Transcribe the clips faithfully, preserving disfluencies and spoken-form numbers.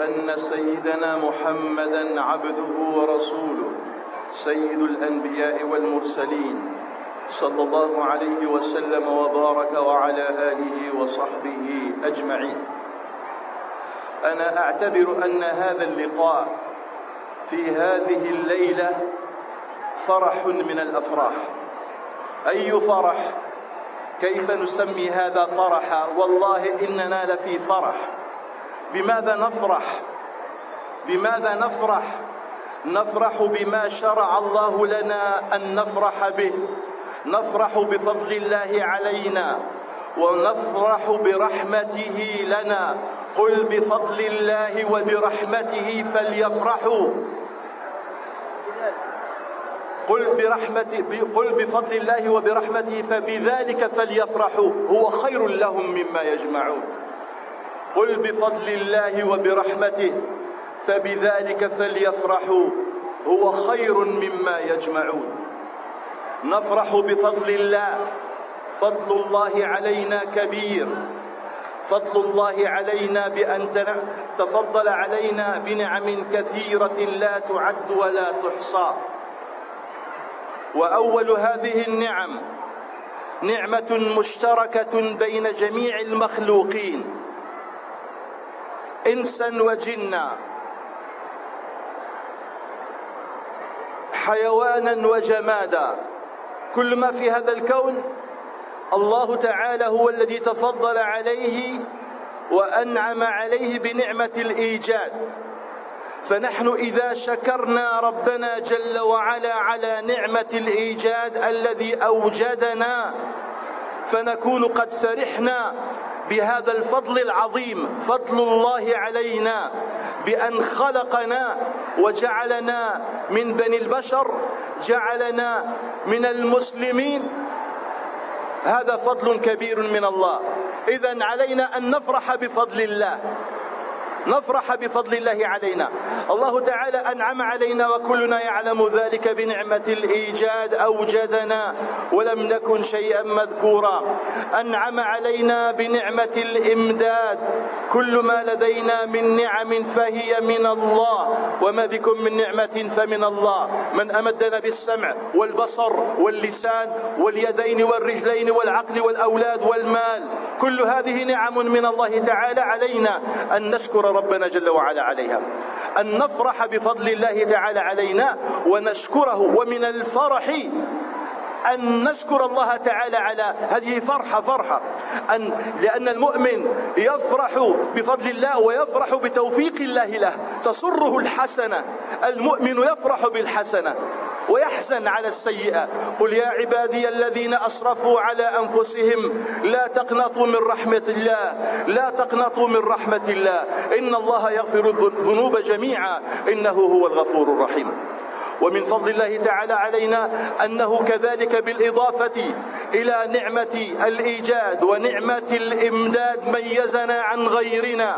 أن سيدنا محمدًا عبده ورسوله سيد الأنبياء والمرسلين صلى الله عليه وسلم وبارك وعلى آله وصحبه أجمعين. أنا أعتبر أن هذا اللقاء في هذه الليلة فرح من الأفراح. أي فرح؟ كيف نسمي هذا فرحا؟ والله إننا لفي فرح. بماذا نفرح؟ بماذا نفرح؟ نفرح بما شرع الله لنا أن نفرح به، نفرح بفضل الله علينا، ونفرح برحمته لنا. قل بفضل الله وبرحمته فليفرحوا. قل برحمته قل بفضل الله وبرحمته فبذلك فليفرحوا هو خير لهم مما يجمعون. قل بفضل الله وبرحمته فبذلك فليفرحوا هو خير مما يجمعون. نفرح بفضل الله. فضل الله علينا كبير. فضل الله علينا بأن تفضل علينا بنعم كثيرة لا تعد ولا تحصى. وأول هذه النعم نعمة مشتركة بين جميع المخلوقين إنسا وجنا، حيوانا وجمادا. كل ما في هذا الكون الله تعالى هو الذي تفضل عليه وأنعم عليه بنعمة الإيجاد. فنحن إذا شكرنا ربنا جل وعلا على نعمة الإيجاد الذي أوجدنا فنكون قد فرحنا بهذا الفضل العظيم، فضل الله علينا بأن خلقنا وجعلنا من بني البشر، جعلنا من المسلمين. هذا فضل كبير من الله. إذن علينا أن نفرح بفضل الله، نفرح بفضل الله علينا. الله تعالى أنعم علينا وكلنا يعلم ذلك بنعمة الإيجاد. أوجدنا ولم نكن شيئا مذكورا. أنعم علينا بنعمة الإمداد. كل ما لدينا من نعم فهي من الله، وما بكم من نعمة فمن الله. من أمدنا بالسمع والبصر واللسان واليدين والرجلين والعقل والأولاد والمال، كل هذه نعم من الله تعالى علينا أن نشكر ربنا جل وعلا عليها، أن نفرح بفضل الله تعالى علينا ونشكره. ومن الفرح أن نشكر الله تعالى على هذه فرحة فرحة أن لأن المؤمن يفرح بفضل الله ويفرح بتوفيق الله له، تسره الحسنة. المؤمن يفرح بالحسنة ويحزن على السيئة. قل يا عبادي الذين أسرفوا على أنفسهم لا تقنطوا من رحمة الله، لا تقنطوا من رحمة الله، إن الله يغفر الذنوب جميعا إنه هو الغفور الرحيم. ومن فضل الله تعالى علينا أنه كذلك بالإضافة إلى نعمة الإيجاد ونعمة الإمداد ميزنا عن غيرنا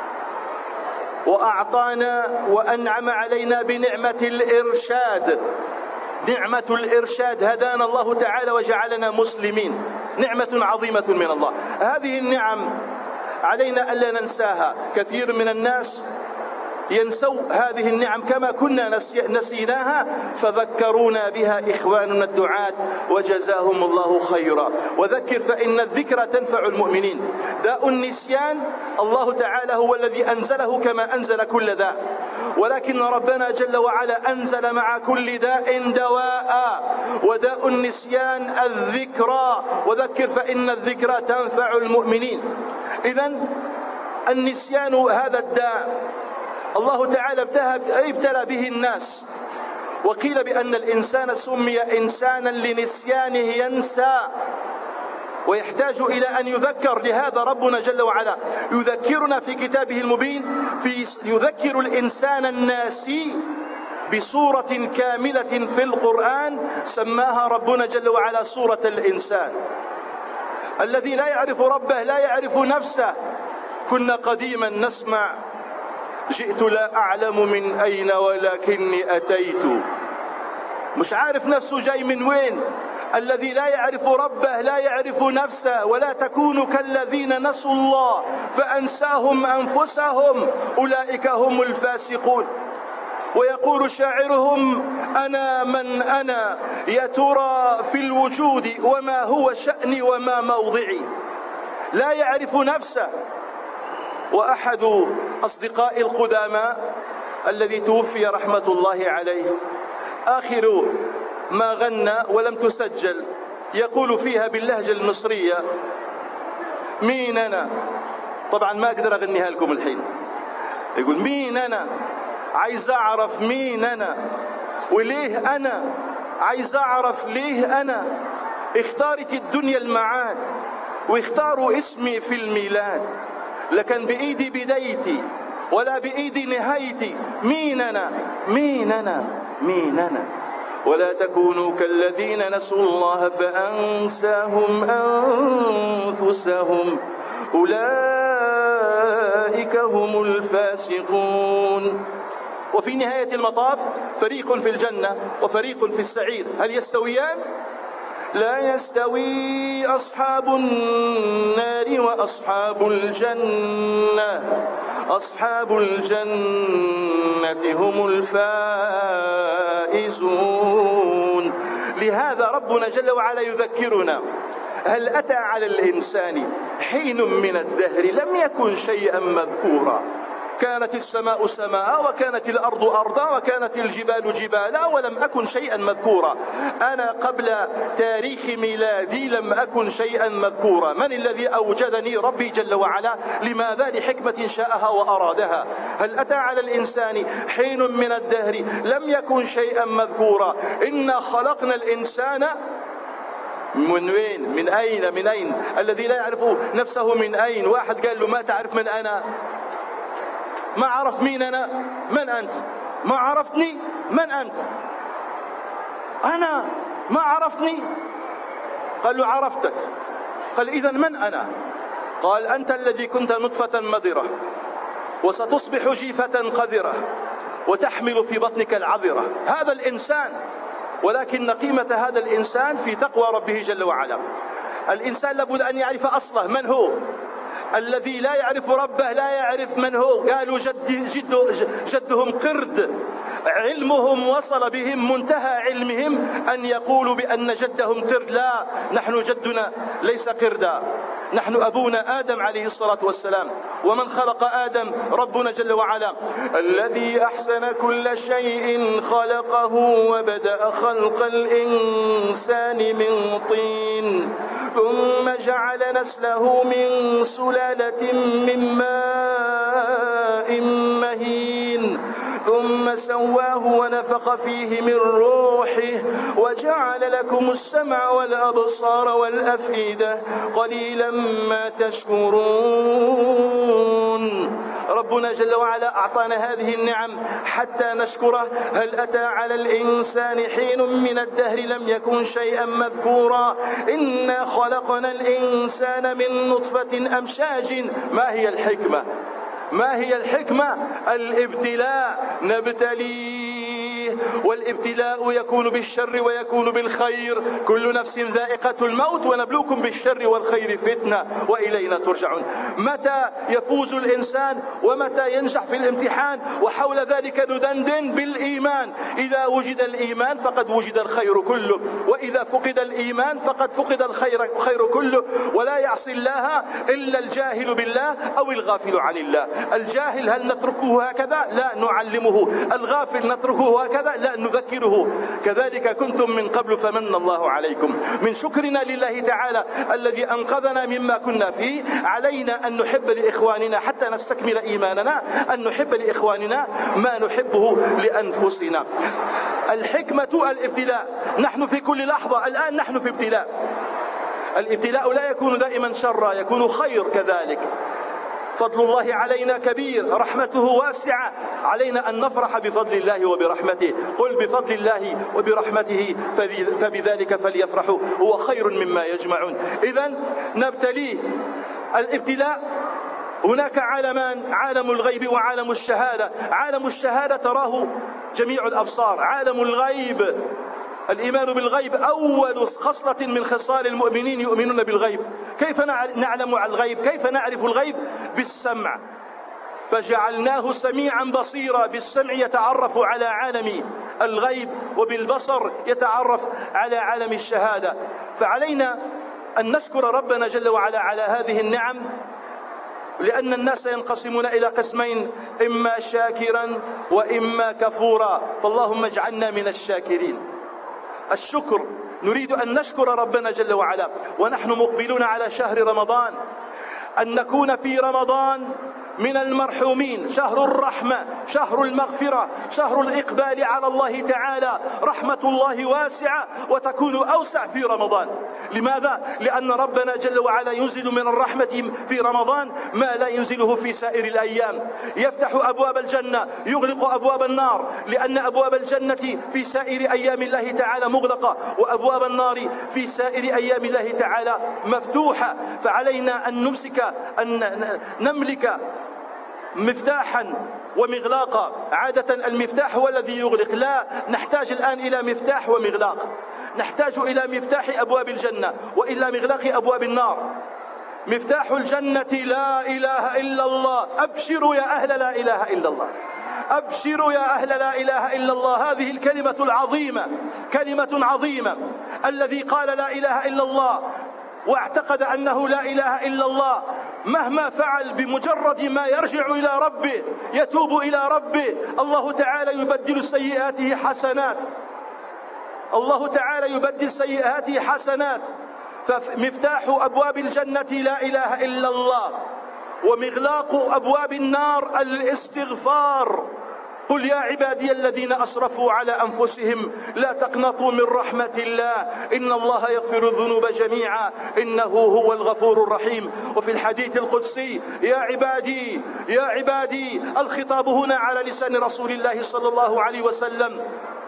وأعطانا وأنعم علينا بنعمة الإرشاد. نعمة الإرشاد، هدانا الله تعالى وجعلنا مسلمين، نعمة عظيمة من الله. هذه النعم علينا ألا ننساها. كثير من الناس ينسوا هذه النعم كما كنا نسيناها، فذكرونا بها إخواننا الدعاة وجزاهم الله خيرا. وذكر فإن الذكرى تنفع المؤمنين. داء النسيان الله تعالى هو الذي أنزله كما أنزل كل داء، ولكن ربنا جل وعلا أنزل مع كل داء دواء، وداء النسيان الذكرى. وذكر فإن الذكرى تنفع المؤمنين. إذن النسيان هذا الداء الله تعالى ابتلى به الناس. وقيل بأن الإنسان سمي إنسانا لنسيانه، ينسى ويحتاج إلى أن يذكر. لهذا ربنا جل وعلا يذكرنا في كتابه المبين، في يذكر الإنسان الناسي بسورة كاملة في القرآن سماها ربنا جل وعلا سورة الإنسان. الذي لا يعرف ربه لا يعرف نفسه. كنا قديما نسمع جئت لا أعلم من أين ولكني أتيت. مش عارف نفسه جاي من وين، الذي لا يعرف ربه لا يعرف نفسه. ولا تكونوا كالذين نسوا الله فأنساهم أنفسهم أولئك هم الفاسقون. ويقول شاعرهم: أنا من أنا يا ترى في الوجود وما هو شأني وما موضعي. لا يعرف نفسه. وأحد أصدقاء القدامى الذي توفي رحمة الله عليه آخر ما غنى ولم تسجل يقول فيها باللهجة المصرية: مين أنا؟ طبعا ما أقدر أغنيها لكم الحين. يقول: مين أنا؟ عايز أعرف مين أنا وليه أنا، عايز أعرف ليه أنا. اختارت الدنيا المعاد واختاروا اسمي في الميلاد، لكن بإيدي بدايتي ولا بإيدي نهايتي. مين أنا؟ مين أنا؟ مين أنا؟ ولا تكونوا كالذين نسوا الله فأنساهم أنفسهم أولئك هم الفاسقون. وفي نهاية المطاف فريق في الجنة وفريق في السعير، هل يستويان؟ لا يستوي أصحاب النار وأصحاب الجنة، أصحاب الجنة هم الفائزون. لهذا ربنا جل وعلا يذكرنا: هل أتى على الإنسان حين من الدهر لم يكن شيئا مذكورا. كانت السماء سماء وكانت الأرض أرضا وكانت الجبال جبالا ولم أكن شيئا مذكورا. أنا قبل تاريخ ميلادي لم أكن شيئا مذكورا. من الذي أوجدني؟ ربي جل وعلا. لماذا؟ لحكمة شاءها وأرادها. هل أتى على الإنسان حين من الدهر لم يكن شيئا مذكورا. إنا خلقنا الإنسان من وين؟ من أين؟ من أين؟ الذي لا يعرف نفسه من أين. واحد قال له: ما تعرف من أنا؟ ما عرف مين أنا؟ من أنت؟ ما عرفتني؟ من أنت؟ أنا. ما عرفتني؟ قال له: عرفتك. قال: إذن من أنا؟ قال: أنت الذي كنت نطفة مضرة وستصبح جيفة قذرة وتحمل في بطنك العذرة. هذا الإنسان. ولكن قيمة هذا الإنسان في تقوى ربه جل وعلا. الإنسان لابد أن يعرف أصله من هو. الذي لا يعرف ربه لا يعرف من هو. قالوا جد جد جدهم قرد. علمهم وصل بهم منتهى علمهم أن يقولوا بأن جدهم قرد. لا، نحن جدنا ليس قردا، نحن أبونا آدم عليه الصلاة والسلام. ومن خلق آدم؟ ربنا جل وعلا. الذي أحسن كل شيء خلقه وبدأ خلق الإنسان من طين ثم جعل نسله من سلالة من ماء مهين ثم سواه ونفخ فيه من روحه وجعل لكم السمع والأبصار والأفئدة قليلا ما تشكرون. ربنا جل وعلا أعطانا هذه النعم حتى نشكره. هل أتى على الإنسان حين من الدهر لم يكن شيئا مذكورا. إنا خلقنا الإنسان من نطفة أمشاج. ما هي الحكمة؟ ما هي الحكمة؟ الابتلاء. نبتليه، والابتلاء يكون بالشر ويكون بالخير. كل نفس ذائقة الموت ونبلوكم بالشر والخير فتنة وإلينا ترجعون. متى يفوز الإنسان ومتى ينجح في الامتحان؟ وحول ذلك ندندن بالإيمان. إذا وجد الإيمان فقد وجد الخير كله، وإذا فقد الإيمان فقد فقد الخير خير كله. ولا يعصي الله إلا الجاهل بالله أو الغافل عن الله. الجاهل هل نتركه هكذا؟ لا، نعلمه. الغافل نتركه هكذا؟ لا، نذكره. كذلك كنتم من قبل فمن الله عليكم. من شكرنا لله تعالى الذي أنقذنا مما كنا فيه علينا أن نحب لإخواننا حتى نستكمل إيماننا، أن نحب لإخواننا ما نحبه لأنفسنا. الحكمة الابتلاء. نحن في كل لحظة الآن نحن في ابتلاء. الابتلاء لا يكون دائما شرا، يكون خير كذلك. فضل الله علينا كبير، رحمته واسعة، علينا أن نفرح بفضل الله وبرحمته. قل بفضل الله وبرحمته فبذلك فليفرحوا هو خير مما يجمعون. إذن نبتليه. الابتلاء هناك عالمان: عالم الغيب وعالم الشهادة. عالم الشهادة تراه جميع الأبصار، عالم الغيب الإيمان بالغيب أول خصلة من خصال المؤمنين، يؤمنون بالغيب. كيف نعلم عن الغيب؟ كيف نعرف الغيب؟ بالسمع، فجعلناه سميعا بصيرا. بالسمع يتعرف على عالم الغيب، وبالبصر يتعرف على عالم الشهادة. فعلينا أن نشكر ربنا جل وعلا على هذه النعم، لأن الناس ينقسمون إلى قسمين: إما شاكرا وإما كفورا. فاللهم اجعلنا من الشاكرين. الشكر، نريد أن نشكر ربنا جل وعلا ونحن مقبلون على شهر رمضان، أن نكون في رمضان من المرحومين، شهر الرحمة، شهر المغفرة، شهر الإقبال على الله تعالى. رحمة الله واسعة وتكون أوسع في رمضان. لماذا؟ لأن ربنا جل وعلا ينزل من الرحمة في رمضان ما لا ينزله في سائر الأيام. يفتح أبواب الجنة، يغلق أبواب النار، لأن أبواب الجنة في سائر أيام الله تعالى مغلقة، وأبواب النار في سائر أيام الله تعالى مفتوحة. فعلينا أن نمسك، أن نملك مفتاحا ومغلاقا. عادة المفتاح هو الذي يغلق، لا، نحتاج الآن إلى مفتاح ومغلاق. نحتاج إلى مفتاح أبواب الجنة وإلى مغلاق أبواب النار. مفتاح الجنة لا إله إلا الله. أبشروا يا أهل لا إله إلا الله، أبشروا يا أهل لا إله إلا الله. هذه الكلمة العظيمة، كلمة عظيمة. الذي قال لا إله إلا الله واعتقد أنه لا إله إلا الله، مهما فعل بمجرد ما يرجع إلى ربه، يتوب إلى ربه، الله تعالى يبدل سيئاته حسنات. الله تعالى يبدل سيئاته حسنات. فمفتاح أبواب الجنة لا إله إلا الله، ومغلاق أبواب النار الاستغفار. قل يا عبادي الذين أسرفوا على أنفسهم لا تقنطوا من رحمة الله إن الله يغفر الذنوب جميعا إنه هو الغفور الرحيم. وفي الحديث القدسي: يا عبادي يا عبادي. الخطاب هنا على لسان رسول الله صلى الله عليه وسلم،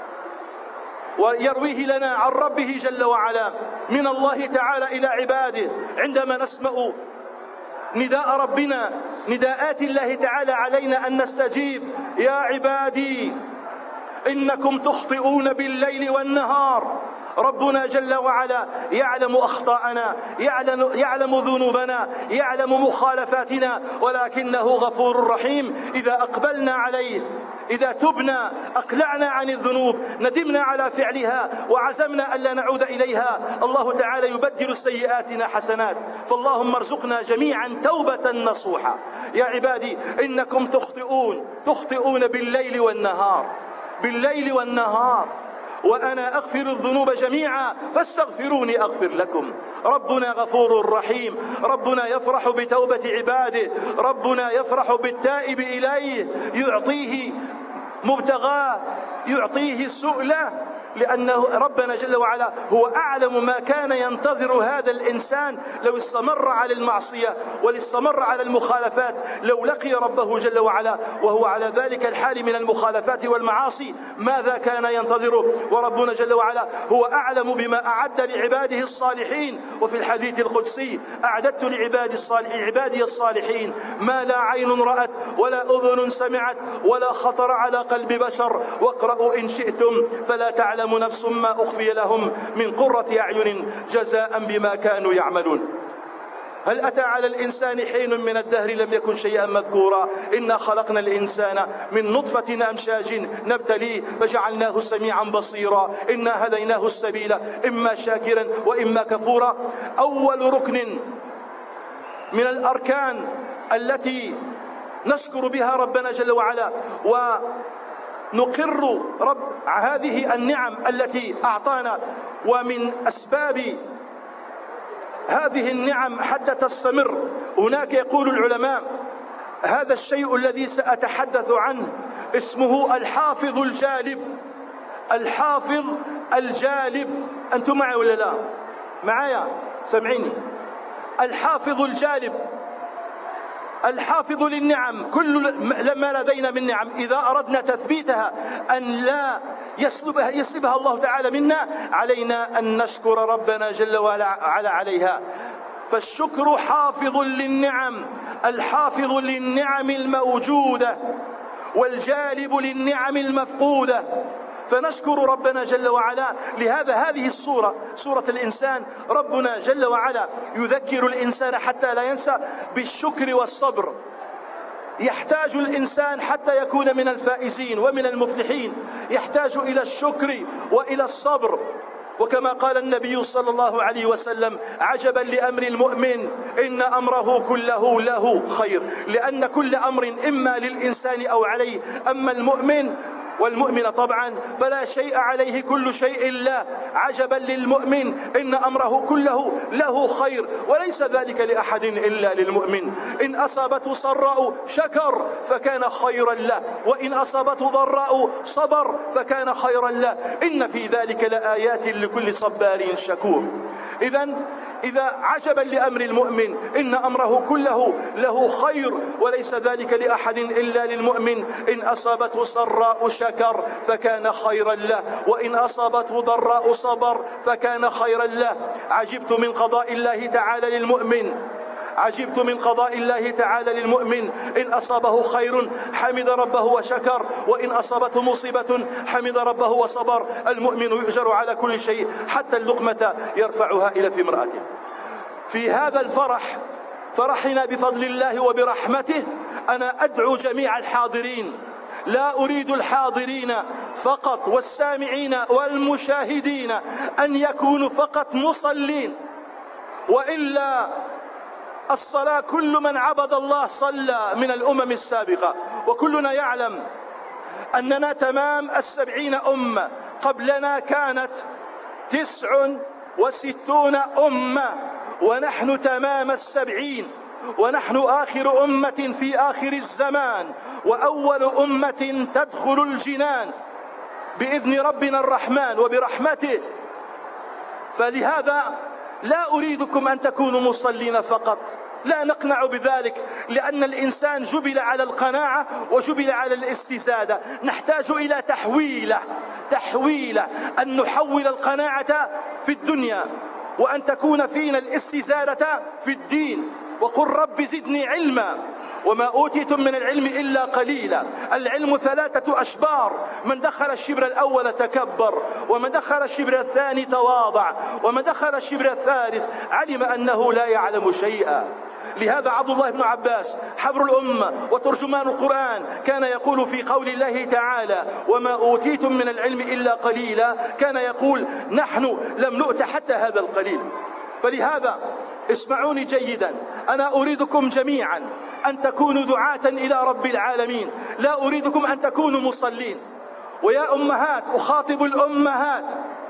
ويرويه لنا عن ربه جل وعلا من الله تعالى إلى عباده. عندما نسمع نداء ربنا، نداءات الله تعالى، علينا أن نستجيب: يا عبادي إنكم تخطئون بالليل والنهار. ربنا جل وعلا يعلم أخطاءنا، يعلم, يعلم ذنوبنا، يعلم مخالفاتنا، ولكنه غفور رحيم. إذا أقبلنا عليه، إذا تبنا، أقلعنا عن الذنوب، ندمنا على فعلها وعزمنا ألا نعود إليها، الله تعالى يبدل سيئاتنا حسنات. فاللهم ارزقنا جميعا توبة نصوحة. يا عبادي إنكم تخطئون تخطئون بالليل والنهار، بالليل والنهار، وأنا أغفر الذنوب جميعا فاستغفروني أغفر لكم. ربنا غفور رحيم. ربنا يفرح بتوبة عباده. ربنا يفرح بالتائب إليه، يعطيه مبتغاه، يعطيه سؤله، لأنه ربنا جل وعلا هو أعلم ما كان ينتظر هذا الإنسان لو استمر على المعصية واستمر على المخالفات. لو لقي ربه جل وعلا وهو على ذلك الحال من المخالفات والمعاصي، ماذا كان ينتظره؟ وربنا جل وعلا هو أعلم بما أعد لعباده الصالحين. وفي الحديث القدسي: أعددت لعبادي الصالحين, عبادي الصالحين ما لا عين رأت ولا أذن سمعت ولا خطر على قلب بشر. واقرأوا إن شئتم فلا تعلم نفس ما أخفي لهم من قرة أعين جزاء بما كانوا يعملون. هل أتى على الإنسان حين من الدهر لم يكن شيئا مذكورا؟ إنا خلقنا الإنسان من نطفة أمشاج نبتليه فجعلناه سميعا بصيرا. إنا هديناه السبيل إما شاكرا وإما كفورا. أول ركن من الأركان التي نشكر بها ربنا جل وعلا ونقر رب هذه النعم التي أعطانا، ومن أسباب هذه النعم حتى تستمر. هناك يقول العلماء: هذا الشيء الذي سأتحدث عنه اسمه الحافظ الجالب. الحافظ الجالب، أنتم معي ولا لا؟ معايا؟ سمعيني. الحافظ الجالب، الحافظ للنعم. كل ما لدينا من نعم إذا أردنا تثبيتها أن لا يسلبها, يسلبها الله تعالى منا، علينا أن نشكر ربنا جل وعلا عليها. فالشكر حافظ للنعم، الحافظ للنعم الموجودة والجالب للنعم المفقودة. فنشكر ربنا جل وعلا. لهذا هذه السورة سورة الإنسان ربنا جل وعلا يذكر الإنسان حتى لا ينسى بالشكر والصبر. يحتاج الإنسان حتى يكون من الفائزين ومن المفلحين، يحتاج إلى الشكر وإلى الصبر. وكما قال النبي صلى الله عليه وسلم: عجبا لأمر المؤمن إن أمره كله له خير. لأن كل أمر إما للإنسان أو عليه. أما المؤمن والمؤمن طبعا فلا شيء عليه كل شيء لا. عجبا للمؤمن إن أمره كله له خير، وليس ذلك لأحد إلا للمؤمن. إن أصابته سراء شكر فكان خيرا له، وإن أصابته ضراء صبر فكان خيرا له. إن في ذلك لآيات لكل صبار شكور. إذن إذا عجبا لأمر المؤمن إن أمره كله له خير، وليس ذلك لأحد إلا للمؤمن. إن أصابته سراء شكر فكان خيرا له، وإن أصابته ضراء صبر فكان خيرا له. عجبت من قضاء الله تعالى للمؤمن عجبت من قضاء الله تعالى للمؤمن إن أصابه خير حمد ربه وشكر، وإن أصابته مصيبة حمد ربه وصبر. المؤمن يؤجر على كل شيء حتى اللقمة يرفعها إلى في امرأته. في هذا الفرح، فرحنا بفضل الله وبرحمته، أنا أدعو جميع الحاضرين، لا أريد الحاضرين فقط والسامعين والمشاهدين أن يكونوا فقط مصلين، وإلا الصلاة كل من عبد الله صلى من الأمم السابقة. وكلنا يعلم أننا تمام السبعين أمة، قبلنا كانت تسع وستون أمة، ونحن تمام السبعين، ونحن آخر أمة في آخر الزمان، وأول أمة تدخل الجنان بإذن ربنا الرحمن وبرحمته. فلهذا لا أريدكم أن تكونوا مصلين فقط، لا نقنع بذلك، لأن الإنسان جبل على القناعة وجبل على الاستزادة. نحتاج إلى تحويلة تحويلة أن نحول القناعة في الدنيا، وأن تكون فينا الاستزادة في الدين. وقل رب زدني علما وما أوتيتم من العلم إلا قليلا. العلم ثلاثة أشبار: من دخل الشبر الأول تكبر، ومن دخل الشبر الثاني تواضع، ومن دخل الشبر الثالث علم أنه لا يعلم شيئا. لهذا عبد الله بن عباس حبر الأمة وترجمان القرآن كان يقول في قول الله تعالى: وما أوتيتم من العلم إلا قليلا، كان يقول: نحن لم نؤت حتى هذا القليل. فلهذا اسمعوني جيدا، أنا أريدكم جميعا أن تكونوا دعاة إلى رب العالمين، لا أريدكم أن تكونوا مصلين. ويا أمهات، أخاطب الأمهات،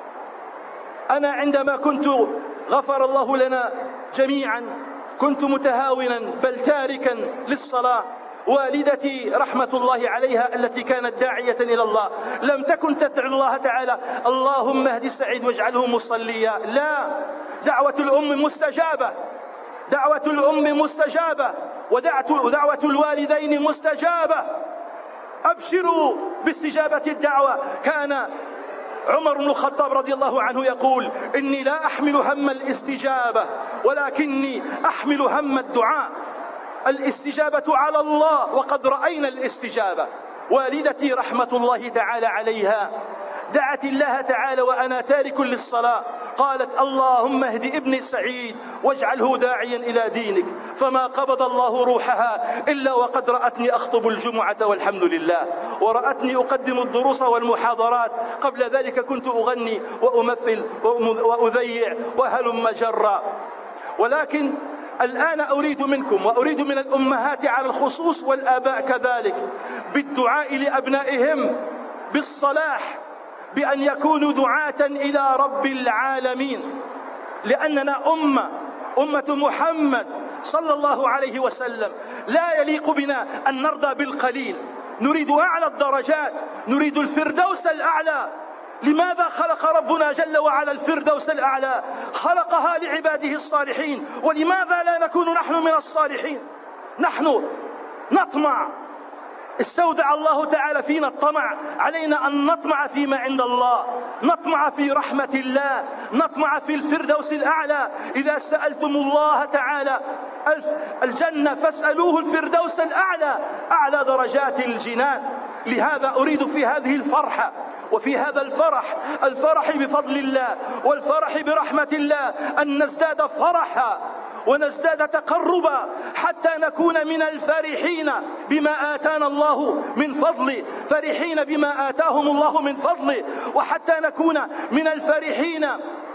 أنا عندما كنت غفر الله لنا جميعا كنت متهاونا بل تاركا للصلاة. والدتي رحمة الله عليها التي كانت داعية إلى الله لم تكن تدعو الله تعالى: اللهم اهد سعيد واجعله مصليا. لا، دعوة الأم مستجابة، دعوة الأم مستجابة، ودعوة الوالدين مستجابة. أبشروا باستجابة الدعوة. كان عمر بن الخطاب رضي الله عنه يقول: إني لا أحمل هم الاستجابة ولكني أحمل هم الدعاء. الاستجابة على الله، وقد رأينا الاستجابة. والدتي رحمة الله تعالى عليها دعت الله تعالى وأنا تارك للصلاة، قالت: اللهم اهد ابني سعيد واجعله داعيا إلى دينك. فما قبض الله روحها إلا وقد رأتني أخطب الجمعة والحمد لله، ورأتني أقدم الدروس والمحاضرات. قبل ذلك كنت أغني وأمثل وأذيع وهلم جرا. ولكن الآن أريد منكم وأريد من الأمهات على الخصوص والآباء كذلك بالدعاء لأبنائهم بالصلاح، بأن يكونوا دعاة إلى رب العالمين. لأننا أمة أمة محمد صلى الله عليه وسلم، لا يليق بنا أن نرضى بالقليل، نريد أعلى الدرجات، نريد الفردوس الأعلى. لماذا خلق ربنا جل وعلا الفردوس الأعلى؟ خلقها لعباده الصالحين. ولماذا لا نكون نحن من الصالحين؟ نحن نطمع، استودع الله تعالى فينا الطمع، علينا أن نطمع فيما عند الله، نطمع في رحمة الله، نطمع في الفردوس الأعلى. إذا سألتم الله تعالى الجنة فاسألوه الفردوس الأعلى، أعلى درجات الجنان. لهذا أريد في هذه الفرحة وفي هذا الفرح، الفرح بفضل الله والفرح برحمة الله، أن نزداد فرحا ونزداد تقربا حتى نكون من الفرحين بما آتانا الله من فضله، فرحين بما آتاهم الله من فضله، وحتى نكون من الفرحين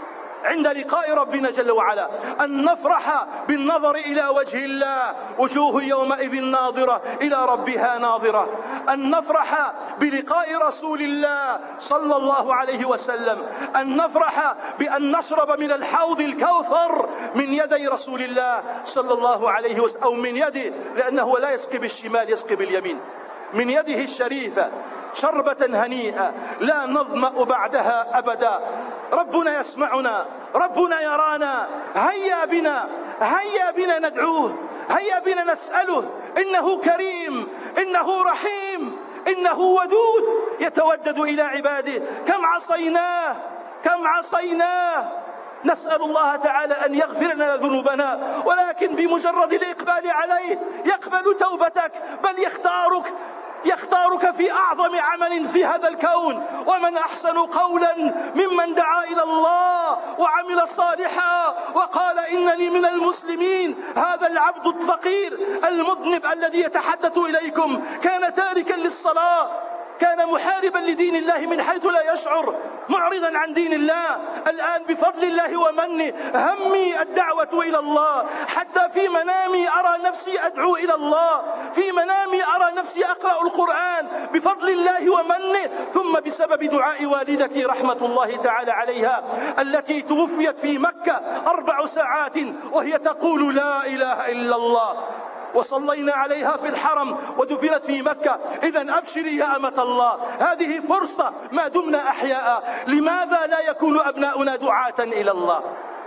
عند لقاء ربنا جل وعلا، أن نفرح بالنظر إلى وجه الله، وجوه يومئذ ناظرة إلى ربها ناظرة، أن نفرح بلقاء رسول الله صلى الله عليه وسلم، أن نفرح بأن نشرب من الحوض الكوثر من يدي رسول الله صلى الله عليه وسلم، أو من يده، لأنه لا يسقي بالشمال يسقي باليمين، من يده الشريفة شربة هنيئة لا نظمأ بعدها أبدا. ربنا يسمعنا، ربنا يرانا، هيا بنا هيا بنا ندعوه، هيا بنا نسأله، إنه كريم، إنه رحيم، إنه ودود يتودد إلى عباده. كم عصيناه كم عصيناه نسأل الله تعالى أن يغفر لنا ذنوبنا، ولكن بمجرد الإقبال عليه يقبل توبتك، بل يختارك يختارك في أعظم عمل في هذا الكون. ومن أحسن قولا ممن دعا إلى الله وعمل صالحا وقال إنني من المسلمين. هذا العبد الفقير المذنب الذي يتحدث إليكم كان تاركا للصلاة، كان محاربا لدين الله من حيث لا يشعر، معرضا عن دين الله. الآن بفضل الله ومنه همي الدعوة إلى الله، حتى في منامي أرى نفسي أدعو إلى الله، في منامي أرى نفسي أقرأ القرآن بفضل الله ومنه، ثم بسبب دعاء والدتي رحمة الله تعالى عليها التي توفيت في مكة أربع ساعات وهي تقول لا إله إلا الله، وصلينا عليها في الحرم ودفنت في مكة. إذن أبشري يا أمة الله، هذه فرصة ما دمنا أحياء. لماذا لا يكون أبناؤنا دعاة إلى الله؟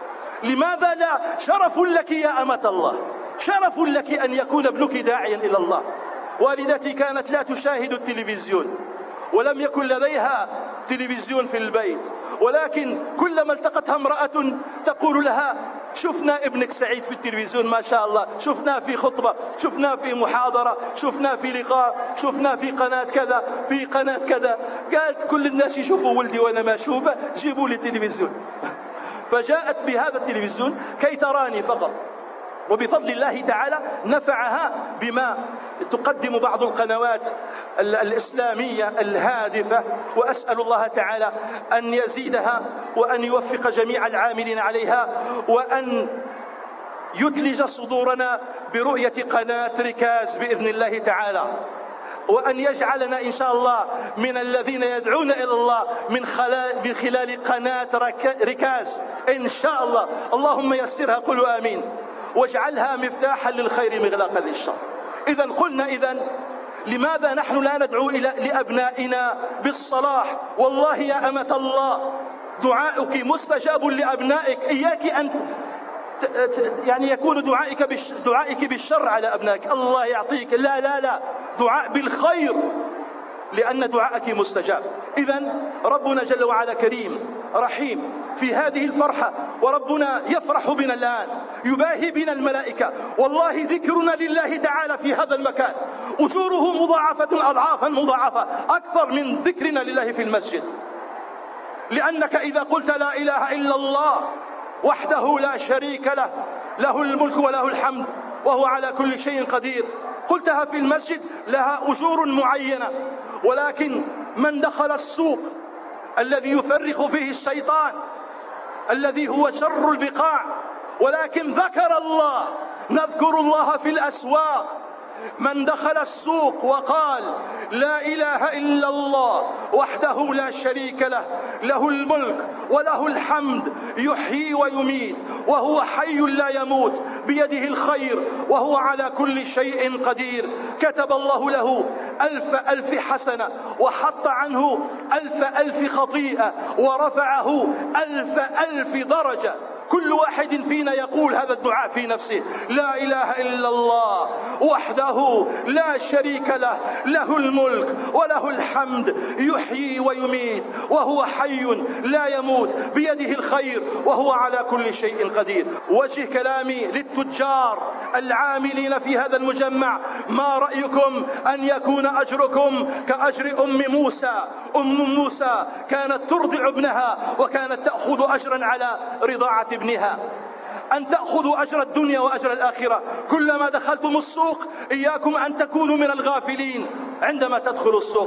لماذا لا؟ شرف لك يا أمة الله، شرف لك أن يكون ابنك داعيا إلى الله. والدتي كانت لا تشاهد التلفزيون، ولم يكن لديها تلفزيون في البيت، ولكن كلما التقتها امرأة تقول لها شفنا ابنك سعيد في التلفزيون ما شاء الله، شفنا في خطبة، شفنا في محاضرة، شفنا في لقاء، شفنا في قناة كذا، في قناة كذا. قالت كل الناس يشوفوا ولدي وأنا ما أشوفه، جيبوا لي التلفزيون. فجاءت بهذا التلفزيون كي تراني فقط، وبفضل الله تعالى نفعها بما تقدم بعض القنوات الإسلامية الهادفة، وأسأل الله تعالى أن يزيدها وأن يوفق جميع العاملين عليها، وأن يثلج صدورنا برؤية قناة ركاز بإذن الله تعالى، وأن يجعلنا إن شاء الله من الذين يدعون إلى الله من خلال, من خلال قناة ركاز إن شاء الله. اللهم يسرها، قولوا آمين، واجعلها مفتاحا للخير مغلاقا للشر. إذن قلنا إذن لماذا نحن لا ندعو إلى لأبنائنا بالصلاح؟ والله يا أمة الله دعاؤك مستجاب لأبنائك. إياك أن يعني يكون دعائك بالش... دعائك بالشر على أبنائك، الله يعطيك، لا لا لا، دعاء بالخير، لأن دعاءك مستجاب. إذن ربنا جل وعلا كريم رحيم في هذه الفرحة، وربنا يفرح بنا الآن، يباهي بنا الملائكة. والله ذكرنا لله تعالى في هذا المكان أجوره مضاعفة أضعافا مضاعفة أكثر من ذكرنا لله في المسجد، لأنك إذا قلت لا إله إلا الله وحده لا شريك له، له الملك وله الحمد وهو على كل شيء قدير، قلتها في المسجد لها أجور معينة. ولكن من دخل السوق الذي يفرق فيه الشيطان الذي هو شر البقاع، ولكن ذكر الله، نذكر الله في الأسواق، من دخل السوق وقال لا إله إلا الله وحده لا شريك له، له الملك وله الحمد يحيي ويميت وهو حي لا يموت بيده الخير وهو على كل شيء قدير، كتب الله له ألف ألف حسنة وحط عنه ألف ألف خطيئة ورفعه ألف ألف درجة. كل واحد فينا يقول هذا الدعاء في نفسه، لا إله إلا الله وحده لا شريك له، له الملك وله الحمد يحيي ويميت وهو حي لا يموت بيده الخير وهو على كل شيء قدير. وجه كلامي للتجار العاملين في هذا المجمع: ما رأيكم أن يكون أجركم كأجر أم موسى؟ أم موسى كانت ترضع ابنها وكانت تأخذ أجرا على رضاعة ابنها. أن تأخذوا أجر الدنيا وأجر الآخرة. كلما دخلتم السوق إياكم أن تكونوا من الغافلين عندما تدخلوا السوق.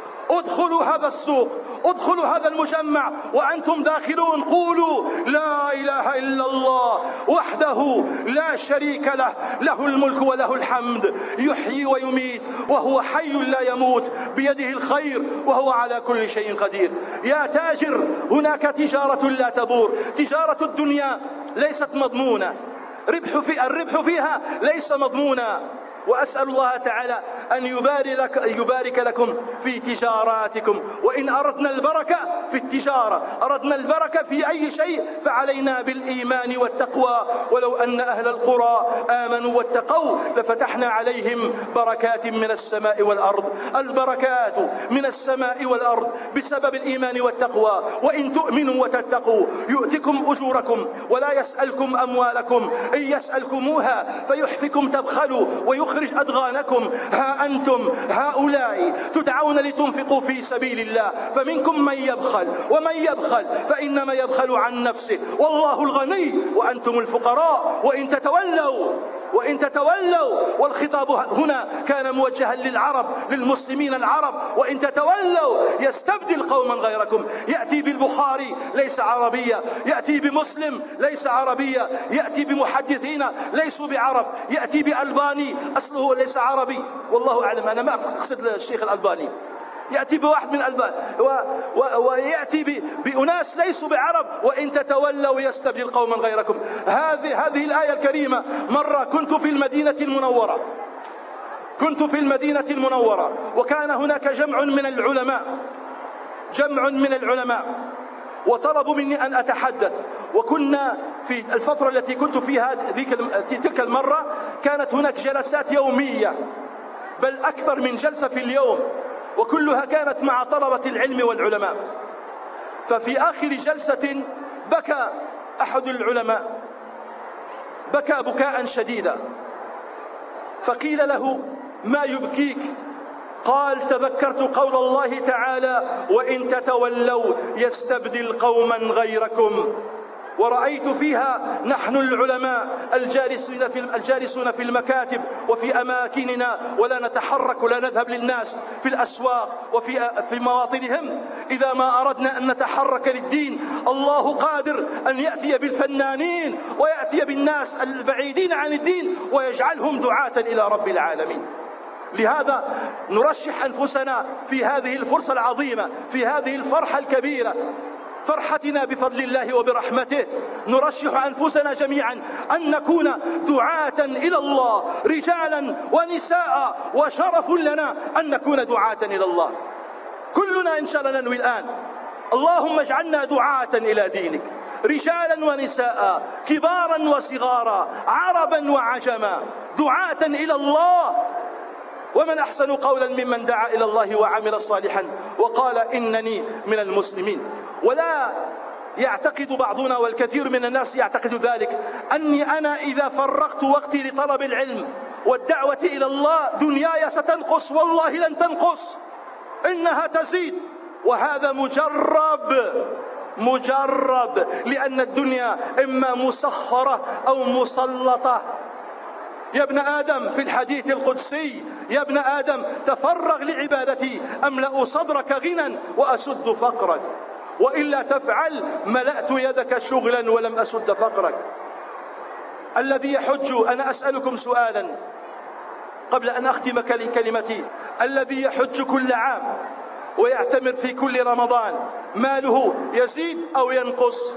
ادخلوا هذا السوق، ادخلوا هذا المجمع وأنتم داخلون قولوا: لا إله إلا الله وحده لا شريك له، له الملك وله الحمد، يحيي ويميت وهو حي لا يموت، بيده الخير وهو على كل شيء قدير. يا تاجر، هناك تجارة لا تبور. تجارة الدنيا ليست مضمونة، ربح في الربح فيها ليس مضمونا. وأسأل الله تعالى أن يبارك, يبارك لكم في تجاراتكم. وإن أردنا البركة في التجارة، أردنا البركة في أي شيء، فعلينا بالإيمان والتقوى. ولو أن أهل القرى آمنوا واتقوا لفتحنا عليهم بركات من السماء والأرض. البركات من السماء والأرض بسبب الإيمان والتقوى. وإن تؤمنوا وتتقوا يؤتكم أجوركم ولا يسألكم أموالكم، إن يسألكموها فيحفكم تبخلوا ويخرج أدغانكم. ها أنتم هؤلاء تدعون لتنفقوا في سبيل الله، فمنكم من يبخل، ومن يبخل فإنما يبخل عن نفسه، والله الغني وأنتم الفقراء. وإن تتولوا وإن تتولوا والخطاب هنا كان موجها للعرب، للمسلمين العرب: وإن تتولوا يستبدل قوما غيركم. يأتي بالبخاري ليس عربية، يأتي بمسلم ليس عربية، يأتي بمحدثين ليسوا بعرب، يأتي بألباني أصله ليس عربي، والله أعلم، أنا ما أقصد الشيخ الألباني. يأتي بواحد من الألبان و... و... ويأتي ب... بأناس ليسوا بعرب. وإن تتولوا يستبدل قوما غيركم. هذه هذه الآية الكريمة. مرة كنت في المدينة المنورة كنت في المدينة المنورة وكان هناك جمع من العلماء جمع من العلماء وطلبوا مني أن أتحدث. وكنا في الفترة التي كنت فيها ذيك تلك المرة كانت هناك جلسات يومية، بل أكثر من جلسة في اليوم، وكلها كانت مع طلبة العلم والعلماء. ففي آخر جلسة بكى أحد العلماء، بكى بكاء شديدا، فقيل له: ما يبكيك؟ قال: تذكرت قول الله تعالى: وإن تتولوا يستبدل قوما غيركم. ورأيت فيها نحن العلماء الجالسين في الجالسون في المكاتب وفي أماكننا ولا نتحرك ولا نذهب للناس في الأسواق وفي في مواطنهم، إذا ما أردنا أن نتحرك للدين الله قادر أن يأتي بالفنانين ويأتي بالناس البعيدين عن الدين ويجعلهم دعاة إلى رب العالمين. لهذا نرشح أنفسنا في هذه الفرصة العظيمة، في هذه الفرحة الكبيرة، فرحتنا بفضل الله وبرحمته، نرشح أنفسنا جميعا أن نكون دعاة إلى الله رجالا ونساء، وشرف لنا أن نكون دعاة إلى الله. كلنا إن شاء الله ننوي الآن: اللهم اجعلنا دعاة إلى دينك، رجالا ونساء، كبارا وصغارا، عربا وعجما، دعاة إلى الله. ومن أحسن قولا ممن دعا إلى الله وعمل صالحا وقال إنني من المسلمين. ولا يعتقد بعضنا والكثير من الناس يعتقد ذلك، أني أنا إذا فرغت وقتي لطلب العلم والدعوة إلى الله دنياي ستنقص. والله لن تنقص، إنها تزيد. وهذا مجرب مجرب لأن الدنيا إما مسخرة أو مسلطة. يا ابن آدم في الحديث القدسي: يا ابن آدم تفرغ لعبادتي أملأ صدرك غنى وأسد فقرك، وإلا تفعل ملأت يدك شغلا ولم أسد فقرك. الذي يحج، أنا أسألكم سؤالا قبل أن أختم كلمتي: الذي يحج كل عام ويعتمر في كل رمضان ماله يزيد أو ينقص؟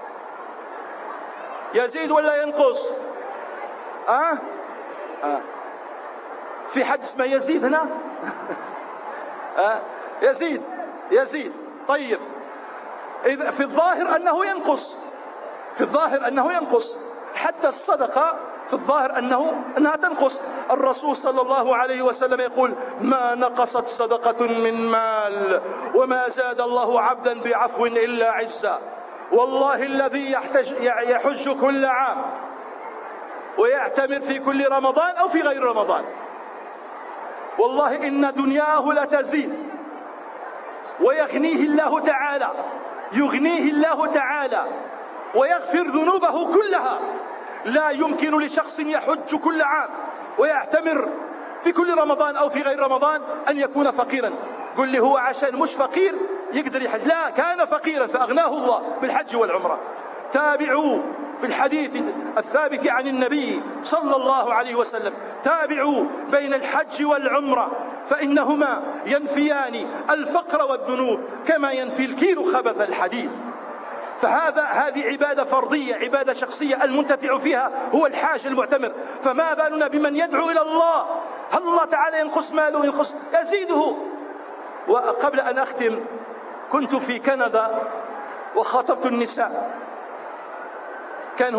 يزيد ولا ينقص؟ أه؟ أه؟ في حد اسمه يزيد هنا؟ أه؟ يزيد يزيد. طيب، إذا في الظاهر أنه ينقص، في الظاهر أنه ينقص، حتى الصدقة في الظاهر أنه أنها تنقص. الرسول صلى الله عليه وسلم يقول: ما نقصت صدقة من مال وما زاد الله عبدا بعفو إلا عزا. والله الذي يحتج يحج كل عام ويعتمر في كل رمضان أو في غير رمضان. والله إن دنياه لتزيد ويغنيه الله تعالى، يغنيه الله تعالى ويغفر ذنوبه كلها. لا يمكن لشخص يحج كل عام ويعتمر في كل رمضان أو في غير رمضان أن يكون فقيرا. قل لي هو عشان مش فقير يقدر يحج؟ لا، كان فقيرا فأغناه الله بالحج والعمرة. تابعوا في الحديث الثابت عن النبي صلى الله عليه وسلم، تابعوا بين الحج والعمرة فإنهما ينفيان الفقر والذنوب كما ينفي الكير خبث الحديد. فهذا هذه عبادة فرضية، عبادة شخصية، المنتفع فيها هو الحاج المعتمر. فما بالنا بمن يدعو إلى الله؟ هل الله تعالى ينقص ماله؟ ينقص، يزيده. وقبل أن أختم، كنت في كندا وخاطبت النساء